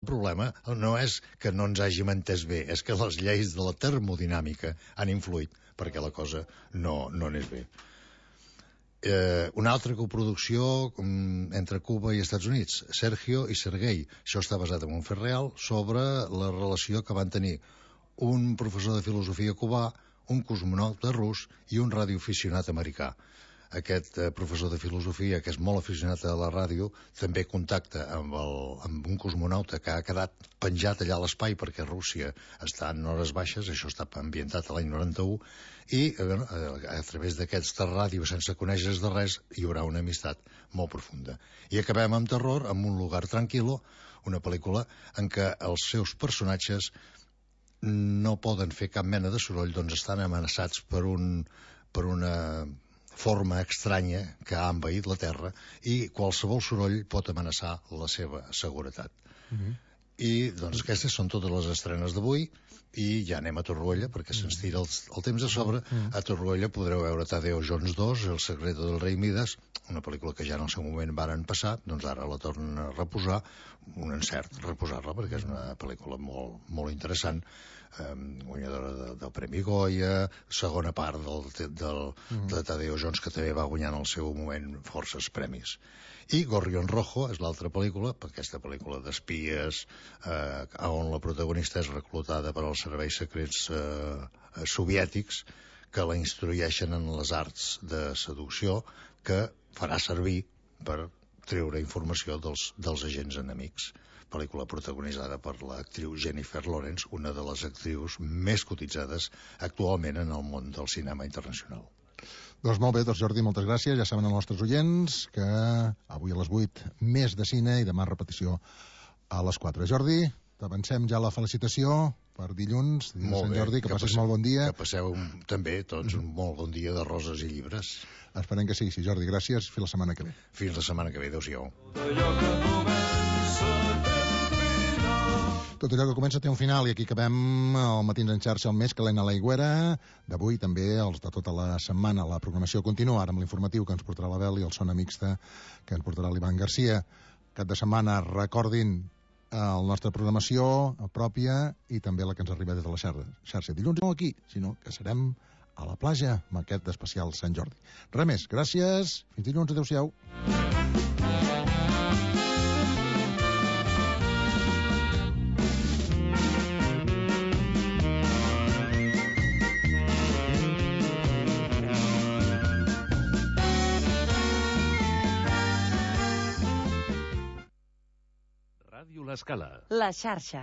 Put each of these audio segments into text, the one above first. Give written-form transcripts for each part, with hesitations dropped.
problema no és que no ens hàgim entès bé, és que les lleis de la termodinàmica han influït perquè la cosa no anés bé. Una altra coproducció entre Cuba i Estats Units, Sergio i Sergei. Això està basat en un fet real sobre la relació que van tenir un professor de filosofia cubà, un cosmonauta rus i un radioaficionat americà. Aquest professor de filosofia, que és molt aficionat a la ràdio, també contacta amb un cosmonauta que ha quedat penjat allà a l'espai perquè Rússia està en hores baixes, això està ambientat a l'any 91, i a través d'aquesta ràdio, sense conèixer de res, hi haurà una amistat molt profunda. I acabem amb terror, amb Un lugar tranquilo, una pel·lícula en què els seus personatges no poden fer cap mena de soroll, doncs estan amenaçats per una forma estranya que ha envaït la Terra i qualsevol soroll pot amenaçar la seva seguretat. I doncs aquestes són totes les estrenes d'avui i ja anem a Torroella perquè se'ns tira el temps a sobre. A Torroella podreu veure Tadeo Jones 2, El secreto del rei Midas, una pel·lícula que ja en el seu moment varen passar, doncs ara la tornen a reposar, un encert reposar-la perquè és una pel·lícula molt, molt interessant, guanyadora del Premi Goya, segona part de Tadeo Jones, que també va guanyar en el seu moment forces premis. I Gorrión Rojo és l'altra pel·lícula, aquesta pel·lícula d'espies on la protagonista és reclutada per als serveis secrets soviètics que la instrueixen en les arts de seducció que farà servir per treure informació dels agents enemics. Pel·lícula protagonitzada per l'actriu Jennifer Lawrence, una de les actrius més cotitzades actualment en el món del cinema internacional. Doncs molt bé, Jordi, moltes gràcies. Ja saben els nostres oients que avui a les 8 més de cine i demà repetició a les 4. Jordi, t'avancem ja la felicitació per dilluns, dia de Sant Jordi, que passis molt bon dia. Que passeu també tots un molt bon dia de roses i llibres. Esperem que sigui així, Jordi. Gràcies. Fins la setmana que ve. Fins la setmana que ve. Adéu-siau. Tot allò que comença té un final i aquí acabem el Matins en xarxa, el mes que l'Helena Laigüera, d'avui també els de tota la setmana. La programació continua ara amb l'informatiu que ens portarà la Bel i el Sona Mixta que ens portarà l'Ivan Garcia. Cap de setmana recordin la nostra programació pròpia i també la que ens arriba des de la xarxa. Dilluns no aquí, sinó que serem a la platja amb aquest especial Sant Jordi. Res més, gràcies, fins dilluns, adeu-siau. Ràdio L'Escala. La xarxa.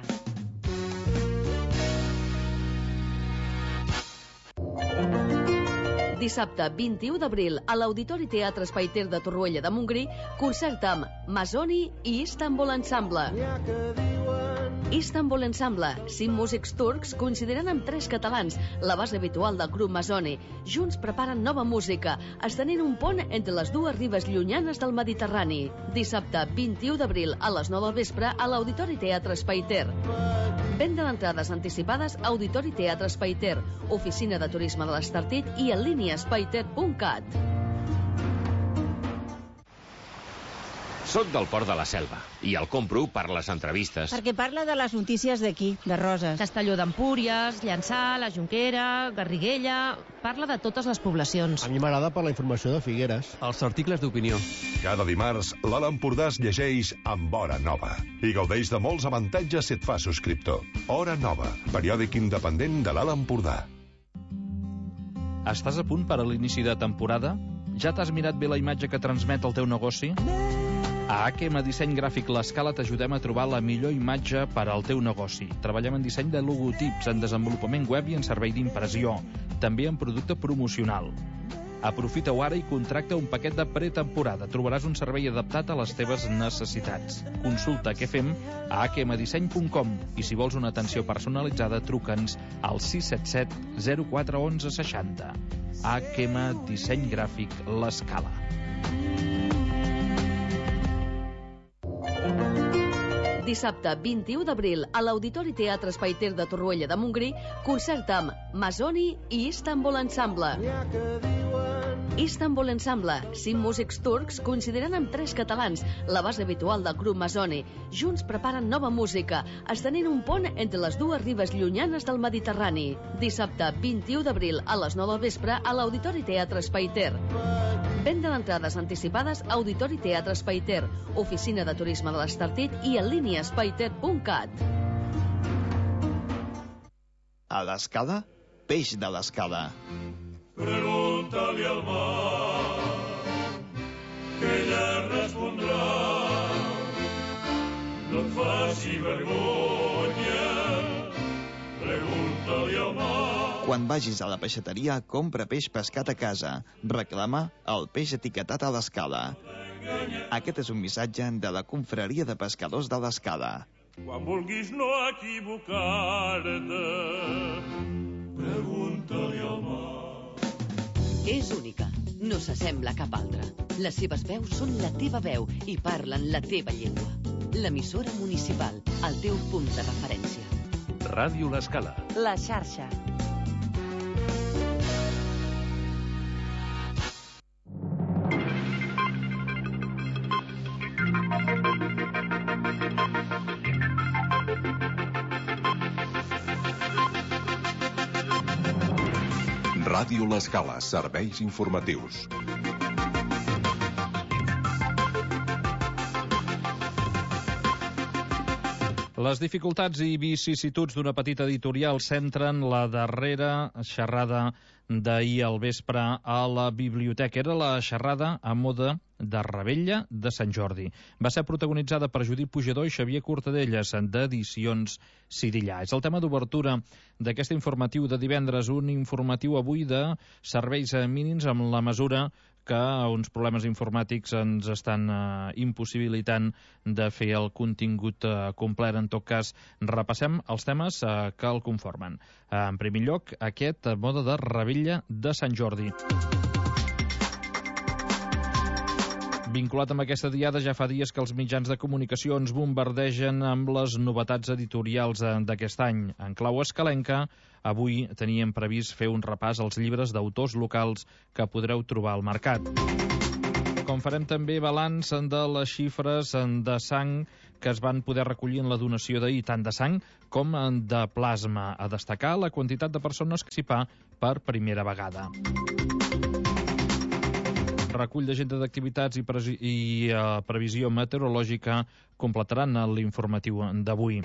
Dissabte 21 d'abril a l'Auditori Teatre Espai Ter de Torroella de Montgrí, concert amb Masoni i Istanbul Ensemble. Istanbul Ensemble, 5 músics turcs coincidiran amb 3 catalans, la base habitual del grup Masoni. Junts preparen nova música, estenent un pont entre les dues ribes llunyanes del Mediterrani. Dissabte 21 d'abril a les 9 del vespre a l'Auditori Teatre Espai Ter. Venda d'entrades anticipades a Auditori Teatre Espai Ter, Oficina de Turisme de l'Estartit i en línia espaiter.cat. Soc del Port de la Selva i el compro per les entrevistes. Perquè parla de les notícies d'aquí, de Roses. Castelló d'Empúries, Llançà, la Jonquera, Garriguella... Parla de totes les poblacions. A mi m'agrada per la informació de Figueres. Els articles d'opinió. Cada dimarts, l'Alt Empordà es llegeix amb Hora Nova i gaudeix de molts avantatges si et fa subscriptor. Hora Nova, periòdic independent de l'Alt Empordà. Estàs a punt per a l'inici de temporada? Ja t'has mirat bé la imatge que transmet el teu negoci? A AQM Disseny Gràfic L'Escala t'ajudem a trobar la millor imatge per al teu negoci. Treballem en disseny de logotips, en desenvolupament web i en servei d'impressió. També en producte promocional. Aprofita-ho ara i contracta un paquet de pretemporada. Trobaràs un servei adaptat a les teves necessitats. Consulta què fem a akmdisseny.com i si vols una atenció personalitzada, truca'ns al 677 04 11 60. AQM Disseny Gràfic L'Escala. Dissabte 21 d'abril a l'Auditori Teatre Espai Ter de Torroella de Montgrí, concert amb Masoni i Istanbul Ensemble. Istanbul Ensemble, 5 músics turcs coincidiran amb 3 catalans, la base habitual del grup Masoni. Junts preparen nova música, estenent un pont entre les dues ribes llunyanes del Mediterrani. Dissabte 21 d'abril a les 9 del vespre a l'Auditori Teatre Espaiter. Venda d'entrades anticipades a Auditori Teatre Espaiter, Oficina de Turisme de l'Estartit i en línia espaiter.cat. A l'Escala, peix de l'Escala. Pregúntale al mar, que ella respondrà. No et faci vergonya, pregúntale al mar. Quan vagis a la peixateria, compra peix pescat a casa. Reclama el peix etiquetat a l'Escala. Aquest és un missatge de la Confraria de Pescadors de l'Escala. Quan vulguis no equivocar-te, pregúntale al mar. És única, no s'assembla a cap altra. Les seves veus són la teva veu i parlen la teva llengua. L'emissora municipal, el teu punt de referència. Ràdio L'Escala. La xarxa. Ràdio L'Escala, serveis informatius. Les dificultats i vicissituds d'una petita editorial centren la darrera xerrada d'ahir al vespre a la biblioteca. Era la xerrada a moda de Revetlla de Sant Jordi. Va ser protagonitzada per Judit Pujador i Xavier Cortadelles, d'Edicions Sidillà. És el tema d'obertura d'aquest informatiu de divendres, un informatiu avui de serveis mínims amb la mesura que uns problemes informàtics ens estan impossibilitant de fer el contingut complet. En tot cas, repassem els temes que el conformen. En primer lloc, aquest moda de Revetlla de Sant Jordi. Vinculat amb aquesta diada, ja fa dies que els mitjans de comunicació ens bombardegen amb les novetats editorials d'aquest any. En clau escalenca, avui teníem previst fer un repàs als llibres d'autors locals que podreu trobar al mercat. Com farem també balanç de les xifres de sang que es van poder recollir en la donació d'ahir, tant de sang com de plasma. A destacar la quantitat de persones que s'hi fa per primera vegada. Recull d'agenda d'activitats i previsió meteorològica completaran l'informatiu d'avui.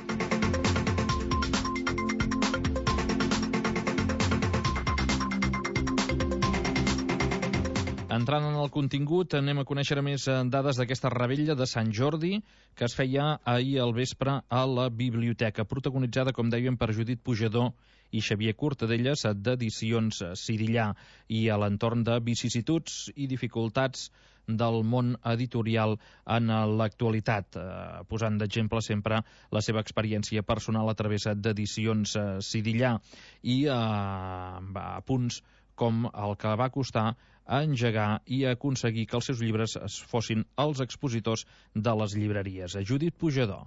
Entrant en el contingut, anem a conèixer més dades d'aquesta Revetlla de Sant Jordi que es feia ahir al vespre a la biblioteca, protagonitzada, com dèiem, per Judit Pujador i Xavier Cortadelles, d'Edicions Sidillà, i a l'entorn de vicissituds i dificultats del món editorial en l'actualitat, posant d'exemple sempre la seva experiència personal a través d'Edicions Sidillà i a punts com el que va costar a engegar i a aconseguir que els seus llibres fossin els expositors de les llibreries. Judit Pujador.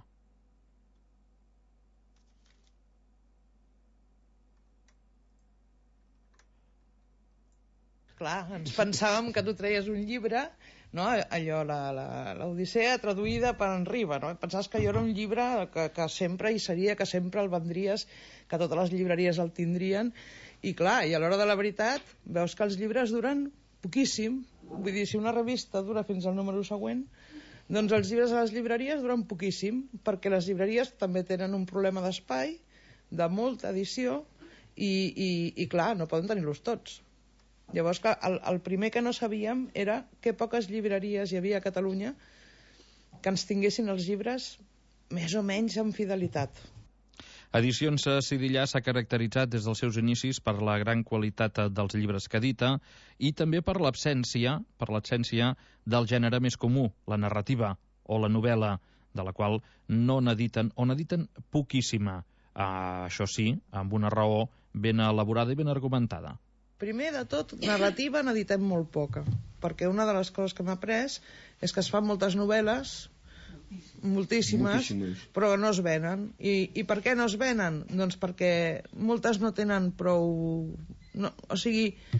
Clar, ens pensàvem que tu treies un llibre, no? Allò, l'Odissea traduïda per en Riba, no? Pensaves que allò era un llibre que sempre hi seria, que sempre el vendries, que totes les llibreries el tindrien, i clar, i a l'hora de la veritat veus que els llibres duren poquíssim. Vull dir, si una revista dura fins al número següent, doncs els llibres a les llibreries duren poquíssim, perquè les llibreries també tenen un problema d'espai, de molta edició, i clar, no poden tenir-los tots. Llavors, el primer que no sabíem era que poques llibreries hi havia a Catalunya que ens tinguessin els llibres més o menys amb fidelitat. Edicions Sidillà s'ha caracteritzat des dels seus inicis per la gran qualitat dels llibres que edita i també per l'absència del gènere més comú, la narrativa o la novel·la, de la qual no n'editen o n'editen poquíssima. Això sí, amb una raó ben elaborada i ben argumentada. Primer de tot, narrativa n'editem molt poca, perquè una de les coses que hem après és que es fan moltes novel·les, moltíssimes, però no es venen. I per què no es venen? Doncs perquè moltes no tenen prou... No, o sigui,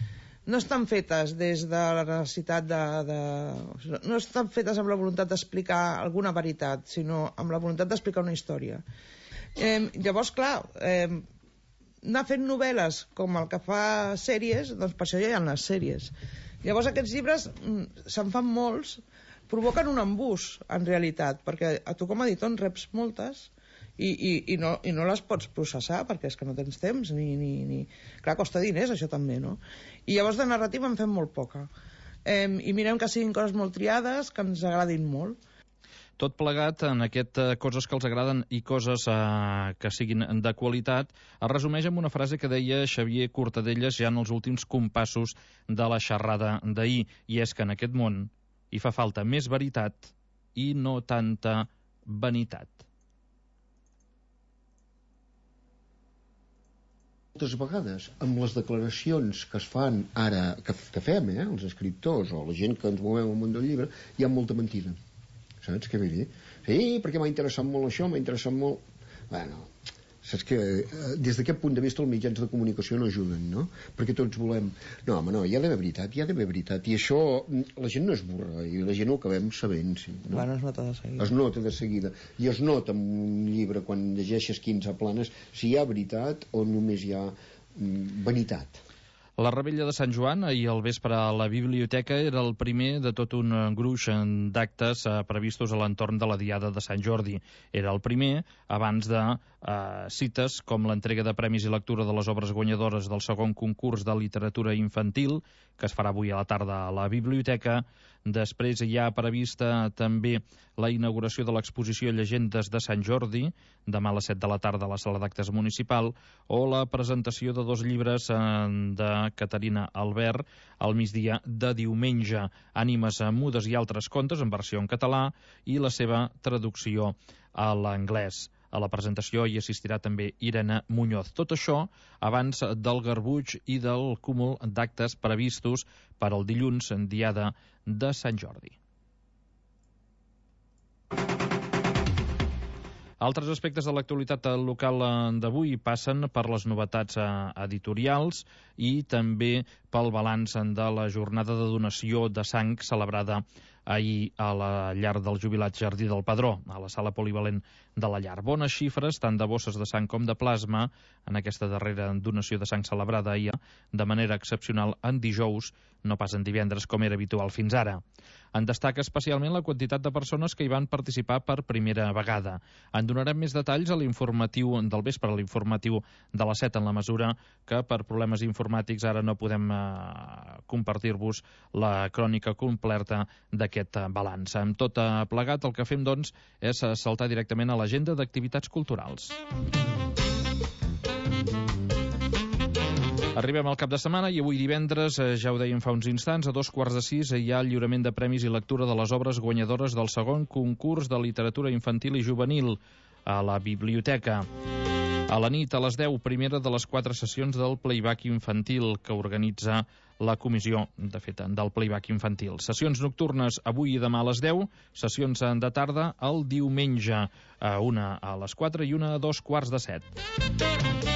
no estan fetes des de la necessitat no estan fetes amb la voluntat d'explicar alguna veritat, sinó amb la voluntat d'explicar una història. Llavors, clar, anar fent novel·les com el que fa sèries, doncs per això ja hi ha les sèries. Llavors aquests llibres se'n fan molts, provoquen un embús, en realitat, perquè a tu com a editor en reps moltes i no les pots processar perquè és que no tens temps Clar, costa diners això també, no? I llavors de narrativa en fem molt poca. I mirem que siguin coses molt triades, que ens agradin molt. Tot plegat, en aquest coses que els agraden i coses que siguin de qualitat, es resumeix amb una frase que deia Xavier Cortadellas ja en els últims compassos de la xerrada d'ahir, i és que en aquest món hi fa falta més veritat i no tanta vanitat. Moltes vegades, amb les declaracions que es fan ara, que fem, els escriptors o la gent que ens movem al món del llibre, hi ha molta mentida. Saps què vull dir? Sí, perquè m'ha interessat molt això, m'ha interessat molt... Bueno, saps que des d'aquest punt de vista els mitjans de comunicació no ajuden, no? Perquè tots volem... No, home, no, hi ha d'haver veritat, i això la gent no és burra, i la gent ho acabem sabent, sí. No? Bueno, es nota de seguida. Es nota de seguida. I es nota en un llibre, quan llegeixes 15 planes, si hi ha veritat o només hi ha vanitat. La Revetlla de Sant Joan, ahir al vespre a la biblioteca, era el primer de tot un gruix d'actes previstos a l'entorn de la Diada de Sant Jordi. Era el primer abans de cites com l'entrega de premis i lectura de les obres guanyadores del segon concurs de literatura infantil, que es farà avui a la tarda a la biblioteca. Després hi ha prevista també la inauguració de l'exposició Llegendes de Sant Jordi, demà a les 7 de la tarda a la sala d'actes municipal, o la presentació de 2 llibres de Caterina Albert al migdia de diumenge, Ànimes mudes i altres contes en versió en català i la seva traducció a l'anglès. A la presentació hi assistirà també Irene Muñoz. Tot això abans del garbuix i del cúmul d'actes previstos per al dilluns, Diada de Sant Jordi. Altres aspectes de l'actualitat local d'avui passen per les novetats editorials i també pel balanç de la jornada de donació de sang celebrada ahir a la llar del jubilat Jardí del Pedró, a la sala polivalent de la llar. Bones xifres, tant de bosses de sang com de plasma, en aquesta darrera donació de sang celebrada ahir de manera excepcional en dijous, no pas en divendres com era habitual fins ara. En destaca especialment la quantitat de persones que hi van participar per primera vegada. En donarem més detalls a l'informatiu del vespre, a l'informatiu de les 7, en la mesura que per problemes informàtics ara no podem compartir-vos la crònica completa d'aquest balanç. Amb tot plegat, el que fem, doncs, és saltar directament a l'agenda d'activitats culturals. Arribem al cap de setmana i avui divendres, ja ho dèiem fa uns instants, a 5:15 hi ha el lliurament de premis i lectura de les obres guanyadores del segon concurs de literatura infantil i juvenil a la biblioteca. A la nit, a les 10, primera de les 4 sessions del playback infantil que organitza la comissió, de fet, del playback infantil. Sessions nocturnes avui i demà a les 10, sessions de tarda el diumenge, una a les 4 i una a 5:45.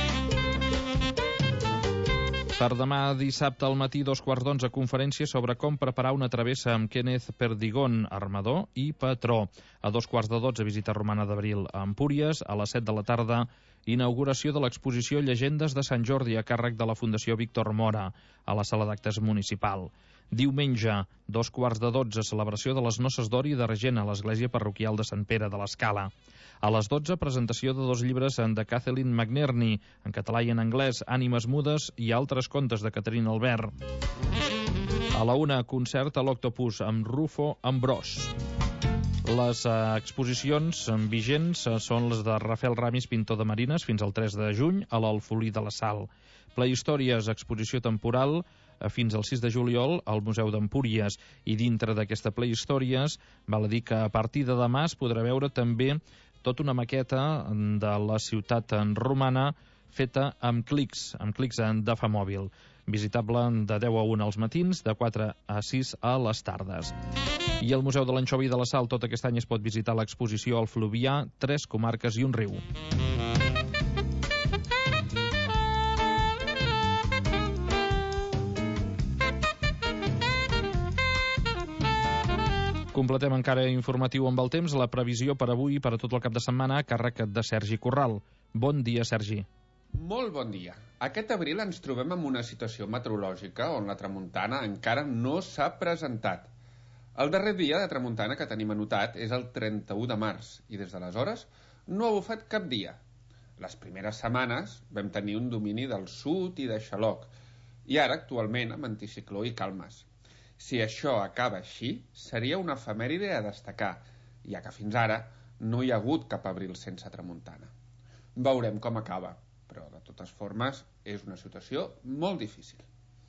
Per demà dissabte al matí, 11:15, conferència sobre com preparar una travessa amb Kenneth Perdigon, armador i patró. A 11:45, visita romana d'Abril a Empúries. A les 7 de la tarda, inauguració de l'exposició Llegendes de Sant Jordi a càrrec de la Fundació Víctor Mora a la sala d'actes municipal. Diumenge, 11:45, celebració de les Noces d'Ori de Regent a l'església parroquial de Sant Pere de l'Escala. A les 12, presentació de 2 llibres de Kathleen McNerney, en català i en anglès, Ànimes mudes i altres contes de Caterina Albert. A la 1, concert a l'Octopus amb Rufo Ambrós. Les exposicions vigents són les de Rafael Ramis, pintor de marines, fins al 3 de juny, a l'Alfolí de la Sal. Playhistòries, exposició temporal, fins al 6 de juliol al Museu d'Empúries, i dintre d'aquesta Playhistòries val a dir que a partir de demà es podrà veure també tota una maqueta de la ciutat romana feta amb clics d'Afamòbil, visitable de 10 a 1 als matins, de 4 a 6 a les tardes. I al Museu de l'Anxovi de la Sal tot aquest any es pot visitar l'exposició al Fluvià, 3 comarques i un riu. Completem encara informatiu amb el temps, la previsió per avui i per a tot el cap de setmana a càrrec de Sergi Corral. Bon dia, Sergi. Molt bon dia. Aquest abril ens trobem en una situació meteorològica on la tramuntana encara no s'ha presentat. El darrer dia de tramuntana que tenim anotat és el 31 de març i des d'aleshores no ha bufat cap dia. Les primeres setmanes vam tenir un domini del sud i de xaloc i ara actualment amb anticicló i calmes. Si això acaba així, seria una efemèride a destacar, ja que fins ara no hi ha hagut cap abril sense tramuntana. Veurem com acaba, però de totes formes és una situació molt difícil.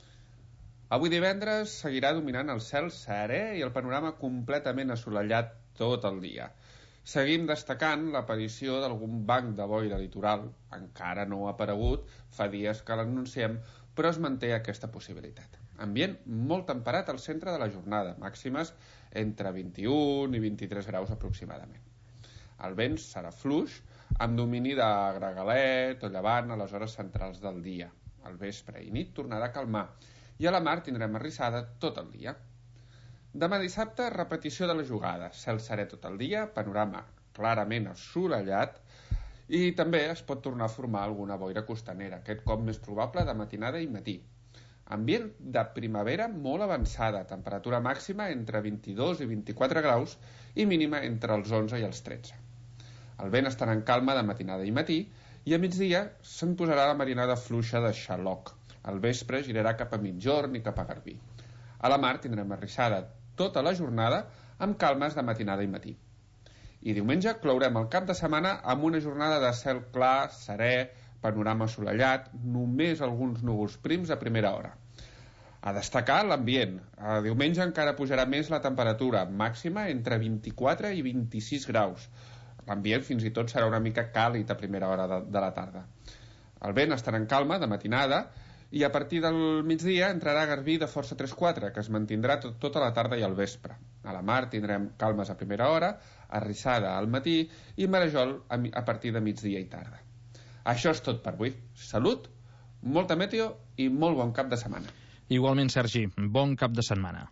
Avui divendres seguirà dominant el cel serè i el panorama completament assolellat tot el dia. Seguim destacant l'aparició d'algun banc de boira litoral. Encara no ha aparegut, fa dies que l'anunciem, però es manté aquesta possibilitat. Ambient molt temperat al centre de la jornada, màximes entre 21 i 23 graus aproximadament. El vent serà fluix, amb domini de gregalet o llevant a les hores centrals del dia. Al vespre i nit tornarà a calmar i a la mar tindrem arrissada tot el dia. Demà dissabte, repetició de la jugada. Cel serè tot el dia, panorama clarament assolellat i també es pot tornar a formar alguna boira costanera, aquest cop més probable de matinada i matí. Ambient de primavera molt avançada, temperatura màxima entre 22 i 24 graus i mínima entre els 11 i els 13. El vent estarà en calma de matinada i matí i a migdia se'n posarà la marinada fluixa de xaloc. Al vespre girarà cap a mitjorn i cap a Garbí. A la mar tindrem arrissada tota la jornada amb calmes de matinada i matí. I diumenge clourem el cap de setmana amb una jornada de cel clar, serè, panorama assolellat, només alguns núvols prims a primera hora. A destacar l'ambient. A diumenge encara pujarà més la temperatura, màxima entre 24 i 26 graus. L'ambient fins i tot serà una mica càlid a primera hora de la tarda. El vent estarà en calma de matinada i a partir del migdia entrarà a Garbí de força 3-4, que es mantindrà tota la tarda i al vespre. A la mar tindrem calmes a primera hora, arrissada al matí i marejol a partir de migdia i tarda. Això és tot per avui. Salut, molta meteo i molt bon cap de setmana. Igualment, Sergi, bon cap de setmana.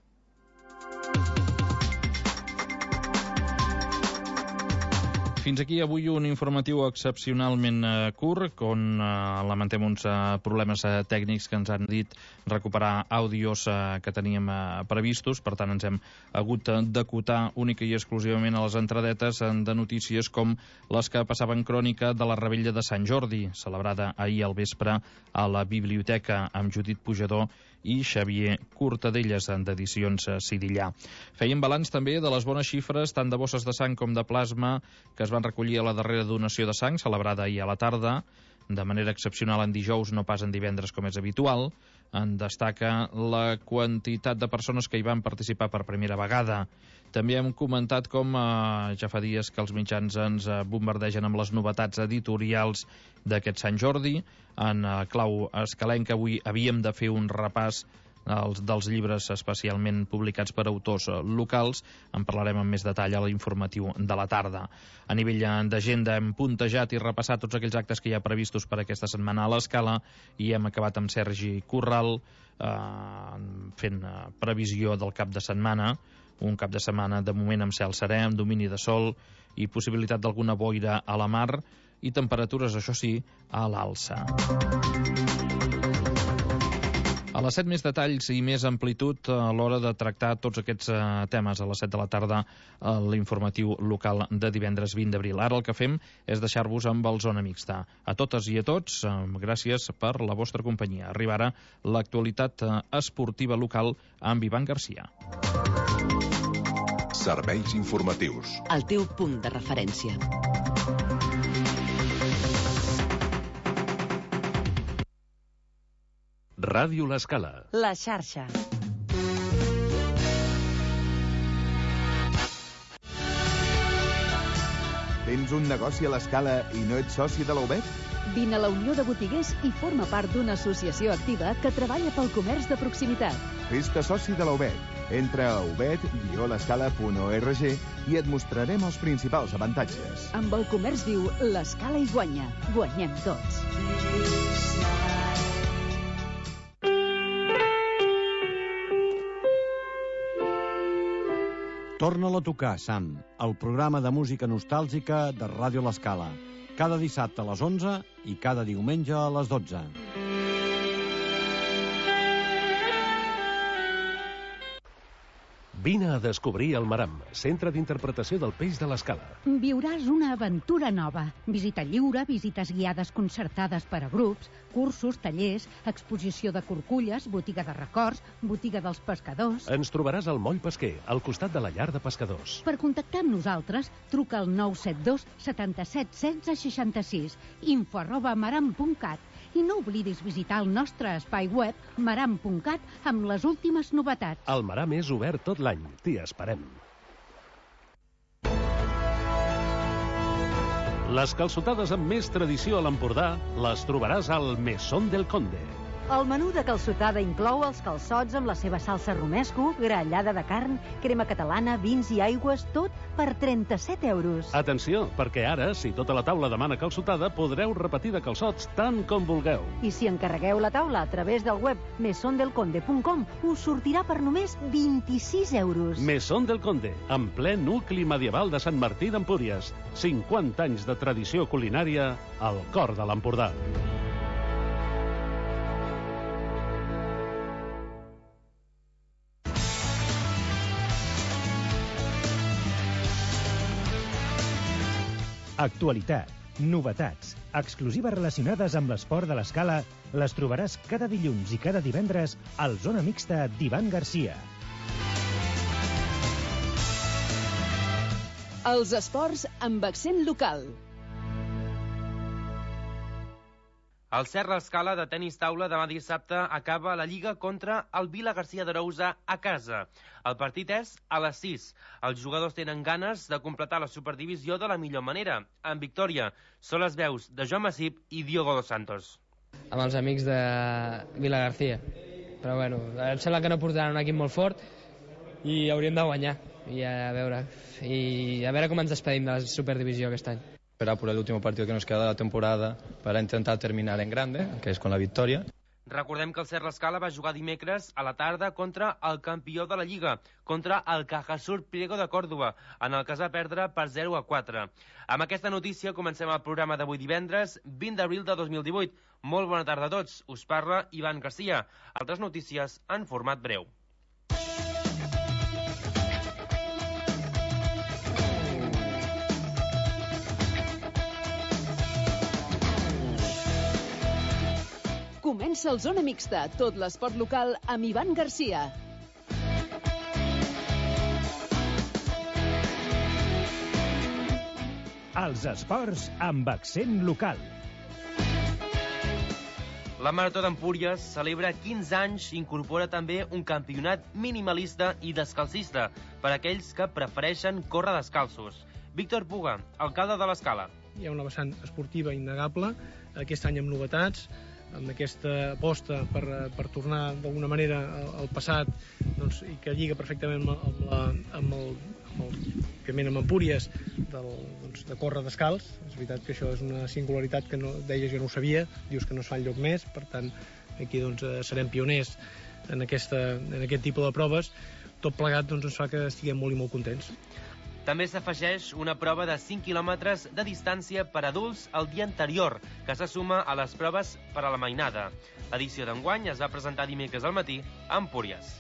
Fins aquí avui un informatiu excepcionalment curt, on lamentem uns problemes tècnics que ens han dit recuperar àudios que teníem previstos. Per tant, ens hem hagut d'acotar única i exclusivament a les entradetes de notícies com les que passaven crònica de la Revetlla de Sant Jordi, celebrada ahir al vespre a la biblioteca amb Judit Pujador i Xavier Cortadelles d'Edicions Sidillà. Feien balanç també de les bones xifres tant de bosses de sang com de plasma que es van recollir a la darrera donació de sang, celebrada ahir a la tarda, de manera excepcional en dijous, no pas en divendres com és habitual. En destaca la quantitat de persones que hi van participar per primera vegada. També hem comentat com ja fa dies que els mitjans ens bombardegen amb les novetats editorials d'aquest Sant Jordi. En clau escalenca avui havíem de fer un repàs dels llibres especialment publicats per autors locals. En parlarem amb més detall a l'informatiu de la tarda. A nivell d'agenda hem puntejat i repassat tots aquells actes que hi ha previstos per aquesta setmana a l'Escala i hem acabat amb Sergi Corral fent previsió del cap de setmana. Un cap de setmana de moment amb cel serè, amb domini de sol i possibilitat d'alguna boira a la mar i temperatures, això sí, a l'alça. A les 7 més detalls i més amplitud a l'hora de tractar tots aquests temes a les 7 de la tarda a l'informatiu local de divendres 20 d'abril. Ara el que fem és deixar-vos amb el Zona Mixta. A totes i a tots, gràcies per la vostra companyia. Arriba ara l'actualitat esportiva local amb Ivan Garcia. Serveis informatius. El teu punt de referència. Ràdio L'Escala. La xarxa. Tens un negoci a l'Escala i no ets soci de la UBEC? Vine a la Unió de Botiguers i forma part d'una associació activa que treballa pel comerç de proximitat. Fes-te soci de la UBEC. Entra a ubed-l'escala.org i et mostrarem els principals avantatges. Amb el comerç viu, l'Escala hi guanya. Guanyem tots. Torna-la a tocar, Sam, el programa de música nostàlgica de Ràdio L'Escala. Cada dissabte a les 11 i cada diumenge a les 12. Vine a descobrir el Maram, centre d'interpretació del peix de l'Escala. Viuràs una aventura nova. Visita lliure, visites guiades concertades per a grups, cursos, tallers, exposició de corculles, botiga de records, botiga dels pescadors... Ens trobaràs al Moll Pesquer, al costat de la llar de pescadors. Per contactar amb nosaltres, truca al 972 77 16 66, info@maram.cat. I no oblidis visitar el nostre espai web maram.cat amb les últimes novetats. El Maram és obert tot l'any. T'hi esperem. Les calçotades amb més tradició a l'Empordà les trobaràs al Mesón del Conde. El menú de calçotada inclou els calçots amb la seva salsa romesco, grallada de carn, crema catalana, vins i aigües, tot per 37 euros. Atenció, perquè ara, si tota la taula demana calçotada, podreu repetir de calçots tant com vulgueu. I si encarregueu la taula a través del web mesondelconde.com, us sortirà per només 26 euros. Mesón del Conde, en ple nucli medieval de Sant Martí d'Empúries. 50 anys de tradició culinària al cor de l'Empordà. Actualitat, novetats, exclusives relacionades amb l'esport de l'Escala les trobaràs cada dilluns i cada divendres al Zona Mixta d'Ivan Garcia. Els esports amb accent local. El Serra Escala de tenis taula demà dissabte acaba la Lliga contra el Vila Garcia d'Arousa a casa. El partit és a les 6. Els jugadors tenen ganes de completar la superdivisió de la millor manera. En victòria són les veus de Joan Massip i Diogo dos Santos. Amb els amics de Vila Garcia. Però bueno, em sembla que no portaran un equip molt fort i hauríem de guanyar. I a veure com ens despedim de la superdivisió aquest any. Esperar por el último partido que nos queda de la temporada para intentar terminar en grande, que es con la victoria. Recordem que el Serra Escala va jugar dimecres a la tarda contra el campió de la Lliga, contra el Cajasur Priego de Còrdova, en el que es va perdre per 0-4. Amb aquesta notícia comencem el programa d'avui divendres, 20 d'abril de 2018. Molt bona tarda a tots. Us parla Ivan Garcia. Altres notícies en format breu. Comença el Zona Mixta, tot l'esport local amb Ivan Garcia. Els esports amb accent local. La Marató d'Empúries celebra 15 anys i incorpora també un campionat minimalista i descalcista per a aquells que prefereixen córrer descalços. Víctor Puga, alcalde de l'Escala. Hi ha una vessant esportiva innegable, aquest any amb novetats, amb aquesta aposta per tornar d'alguna manera al passat, doncs, i que lliga perfectament amb Empúries de córrer descalç. És veritat que això és una singularitat que deies jo no ho sabia, dius que no es fa enlloc més, per tant aquí serem pioners en aquest tipus de proves. Tot plegat ens fa que estiguem molt i molt contents. També s'afegeix una prova de 5 quilòmetres de distància per adults el dia anterior, que se suma a les proves per a la mainada. L'edició d'enguany es va presentar dimecres al matí a Empúries.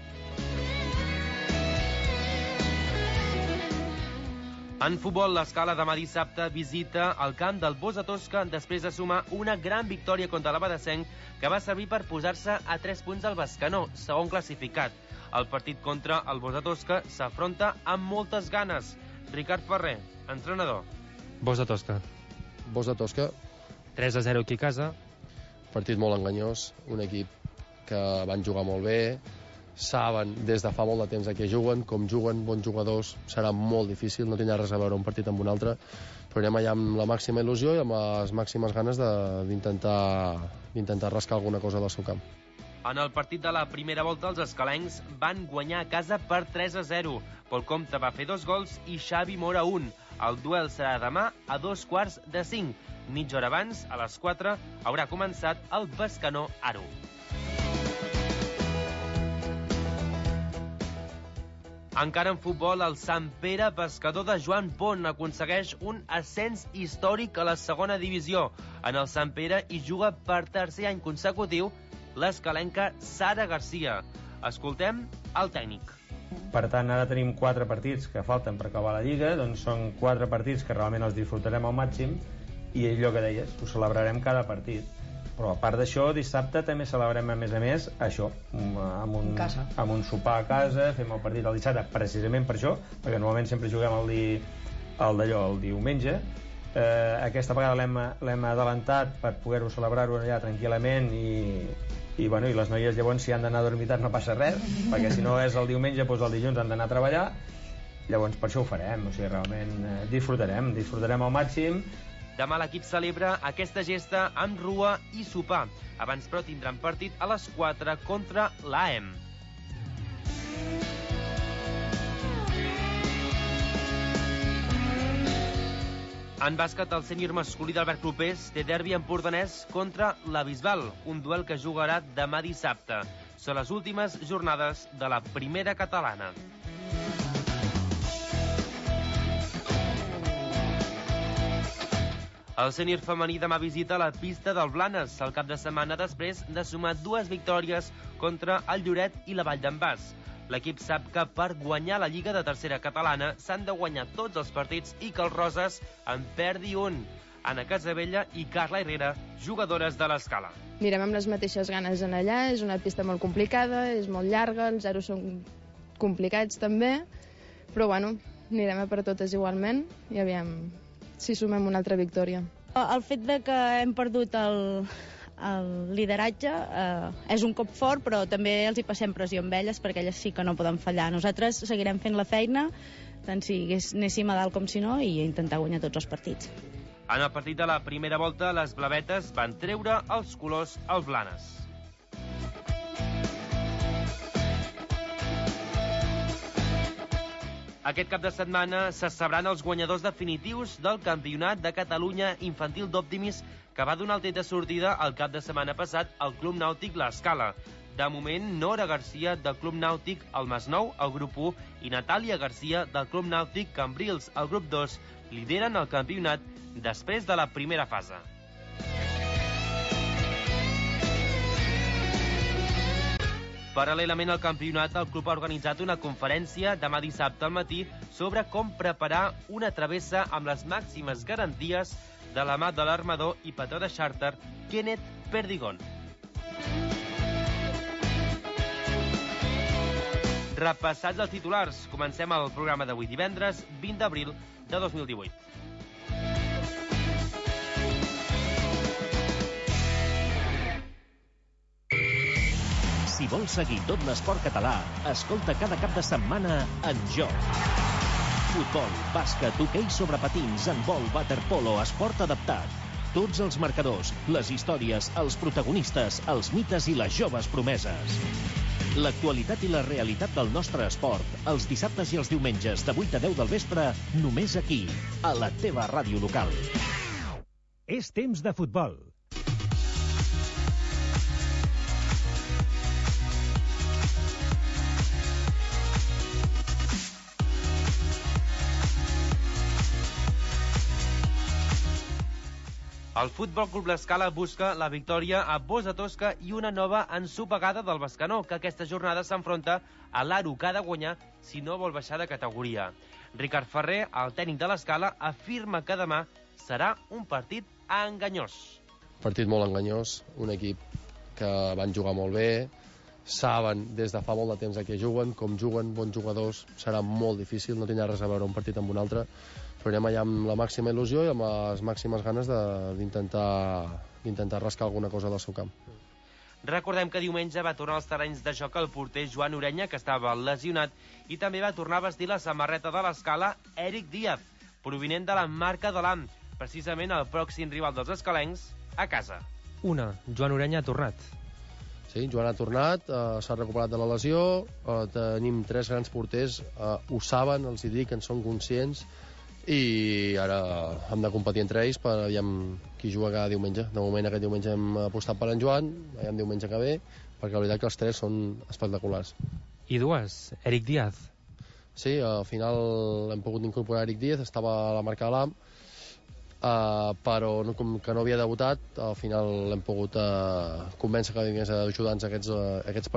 En futbol, l'Escala demà dissabte visita el camp del Bosch de Tosca després de sumar una gran victòria contra l'Abadesenc que va servir per posar-se a 3 punts al Bescanó, segon classificat. El partit contra el Bosch de Tosca s'afronta amb moltes ganes. Ricard Ferrer, entrenador. Bosch de Tosca. Bosch de Tosca. 3-0 aquí a casa. Partit molt enganyós, un equip que van jugar molt bé, saben des de fa molt de temps a què juguen, com juguen, bons jugadors, serà molt difícil, no tindrà res a veure un partit amb un altre, però anem allà amb la màxima il·lusió i amb les màximes ganes d'intentar rascar alguna cosa del seu camp. En el partit de la primera volta, els escalencs van guanyar a casa per 3-0. Pol Comte va fer 2 gols i Xavi Mora 1. El duel serà demà a 4:45. Mitja hora abans, a les 4, haurà començat el Bescanó Aro. Encara en futbol, el Sant Pere Pescador de Joan Pont aconsegueix un ascens històric a la segona divisió. En el Sant Pere hi juga per tercer any consecutiu l'escalenca Sara Garcia. Escoltem el tècnic. Per tant, ara tenim 4 partits que falten per acabar la Lliga, doncs són 4 partits que realment els disfrutarem al màxim i allò que deies, ho celebrarem cada partit. Però a part d'això, dissabte també celebrem a més això, amb un sopar a casa, fem el partit el dissabte precisament per això, perquè normalment sempre juguem el diumenge. Aquesta vegada l'hem adelantat per poder-ho celebrar-ho allà tranquil·lament i les noies llavors si han d'anar a dormir tard no passa res, perquè si no és el diumenge doncs el dilluns han d'anar a treballar, llavors per això ho farem, o sigui, realment disfrutarem al màxim. Demà l'equip celebra aquesta gesta amb rua i sopar. Abans, però, tindran partit a les 4 contra l'AEM. En bàsquet, el sènior masculí d'Albert Clopés té derbi empordanès contra la Bisbal, un duel que jugarà demà dissabte. Són les últimes jornades de la primera catalana. El sènior femení demà visita la pista del Blanes el cap de setmana després de sumar 2 victòries contra el Lloret i la Vall d'en Bas. L'equip sap que per guanyar la Lliga de Tercera Catalana s'han de guanyar tots els partits i que els roses en perdi un. Anna Casabella i Carla Herrera, jugadores de l'Escala. Anirem amb les mateixes ganes en allà, és una pista molt complicada, és molt llarga, els zeros són complicats també, però anirem a per totes igualment i aviam si sumem una altra victòria. El fet de que hem perdut el lideratge és un cop fort, però també els hi passem pressió amb elles perquè elles sí que no poden fallar. Nosaltres seguirem fent la feina, tant si anéssim a dalt com si no, i intentar guanyar tots els partits. En el partit de la primera volta, les blavetes van treure els colors als Blanes. Aquest cap de setmana se sabran els guanyadors definitius del Campionat de Catalunya Infantil d'Optimis que va donar el tret de sortida el cap de setmana passat al Club Nàutic l'Escala. De moment, Nora Garcia del Club Nàutic el Masnou, al grup 1, i Natàlia Garcia del Club Nàutic Cambrils, al grup 2, lideren el campionat després de la primera fase. Paral·lelament al campionat, el club ha organitzat una conferència demà dissabte al matí sobre com preparar una travessa amb les màximes garanties de la mà de l'armador i patró de xàrter Kenneth Perdigon. Repassats els titulars, comencem el programa d'avui divendres 20 d'abril de 2018. Si vols seguir tot l'esport català, escolta cada cap de setmana En Joc. Futbol, bàsquet, hoquei sobre patins, handbol, waterpolo, esport adaptat. Tots els marcadors, les històries, els protagonistes, els mites i les joves promeses. L'actualitat i la realitat del nostre esport, els dissabtes i els diumenges de 8 a 10 del vespre, només aquí, a la teva ràdio local. És temps de futbol. El Futbol Club l'Escala busca la victòria a Bosch de Tosca i una nova ensopegada del Bescanó, que aquesta jornada s'enfronta a l'Aro, que ha de guanyar si no vol baixar de categoria. Ricard Ferrer, el tècnic de l'Escala, afirma que demà serà un partit enganyós. Partit molt enganyós, un equip que van jugar molt bé, saben des de fa molt de temps a què juguen, com juguen, bons jugadors, serà molt difícil, no tindrà res a veure un partit amb un altre, però anem allà amb la màxima il·lusió i amb les màximes ganes d'intentar rascar alguna cosa del seu camp. Recordem que diumenge va tornar als terrenys de joc el porter Joan Orenya, que estava lesionat, i també va tornar a vestir la samarreta de l'Escala Eric Díaz, provinent de la marca de l'AM, precisament el pròxim rival dels escalencs, a casa. Joan Orenya ha tornat. Sí, Joan ha tornat, s'ha recuperat de la lesió, tenim 3 grans porters, ho saben, els hi dic, en són conscients, i ara hem de competir entre ells per aviam qui juga cada diumenge. De moment aquest diumenge hem apostat per en Joan, aviam diumenge que ve, perquè la veritat que els 3 són espectaculars. I dues, Eric Díaz. Sí, al final hem pogut incorporar Eric Díaz, estava a la marca de l'AM, però com que no havia debutat, al final l'hem pogut convèncer que vingués a ajudar-nos aquests partits